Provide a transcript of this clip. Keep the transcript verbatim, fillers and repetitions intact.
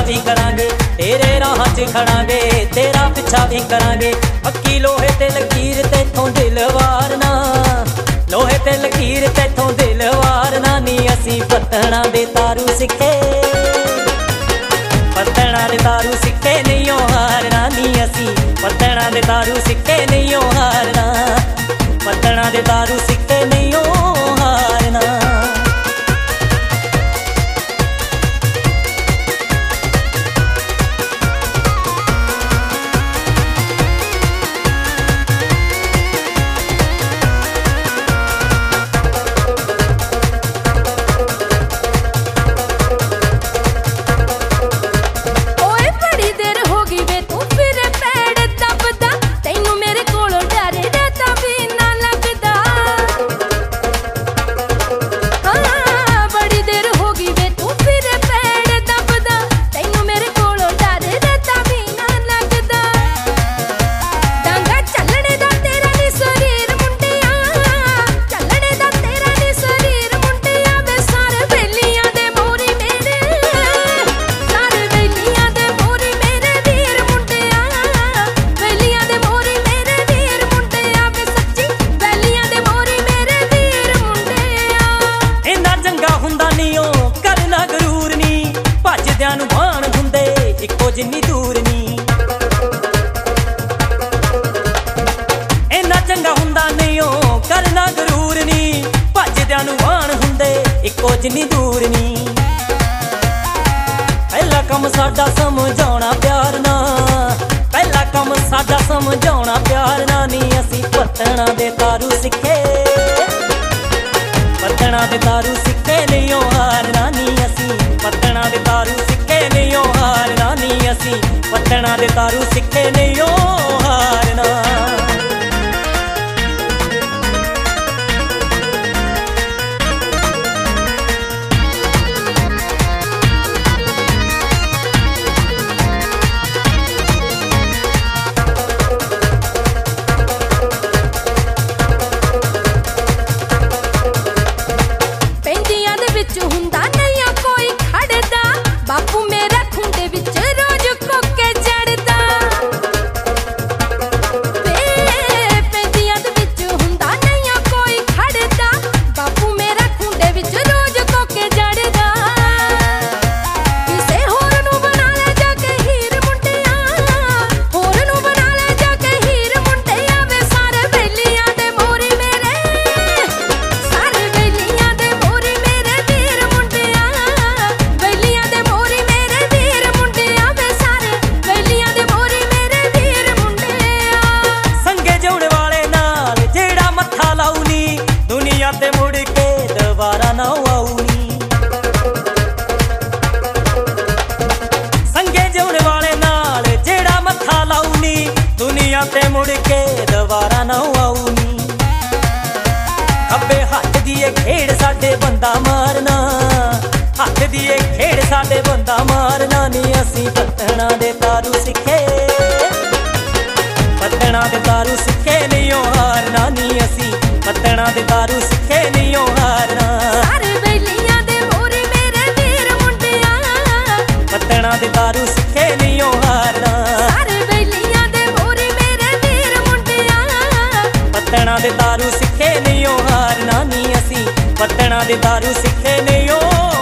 भी करांगे, तेरे राह च खड़ांगे, तेरा पिछा भी करांगे। पक्की लोहे ते लकीर तेथों दिल वारना, लोहे ते लकीर तेथों दिल वारना नी। असी पत्तणा दे तारू सिखे, पत्तणा दे तारू सिखे नहीं ओ हारना नी। असी पत्तणा दे तारू सिखे नहीं ओ हारना, पत्तणा दे तारू सिखे नहीं ओ हारना। जिन्नी दूर नी इन्ना चंगा हुंदा नहीं ओ करना गरूर नी। भजदियां नूं वाण हुंदे इक्को जिन्नी दूर नी। पहला कम साडा समझाउणा प्यार ना, पहला कम साडा समझाउणा प्यार ना नी। असी पत्तणा दे तारू सिखे, पत्तणा दे तारू सिखे नहीं ओ हारना नी। असी पत्तणा दे तारू सिखे नहीं ओ हारना नी। असी पत्तणा दे तारू सिखे नहीं ओ हारना। ते मुड़ के दोबारा ना आऊनी, संगे जिउण वाले नाल जेड़ा मत्था लाऊनी। दुनिया ते मुड़ के दोबारा ना आऊनी। खब्बे हत्थ दी खेड़ साडे बंदा मारना, हत्थ दी खेड़ साडे बंदा मारना नी। असी पत्तणा दे तारू सिखे, पत्तणा दे तारू सिखे नहीं ओ हारना नी। असी पत्तणा दे तारू सिखे नहीं ओ हारना। सारे बेलियां दे मोरे मेरे वीर मुंडिया, पत्तणा दे तारू सिखे नहीं ओ हारना। सारे बेलियां दे मोरे मेरे वीर मुंडिया, पत्तणा दे तारू सिखे नहीं ओ हारना नी। असी पत्तणा दे तारू सिखे नहीं ओ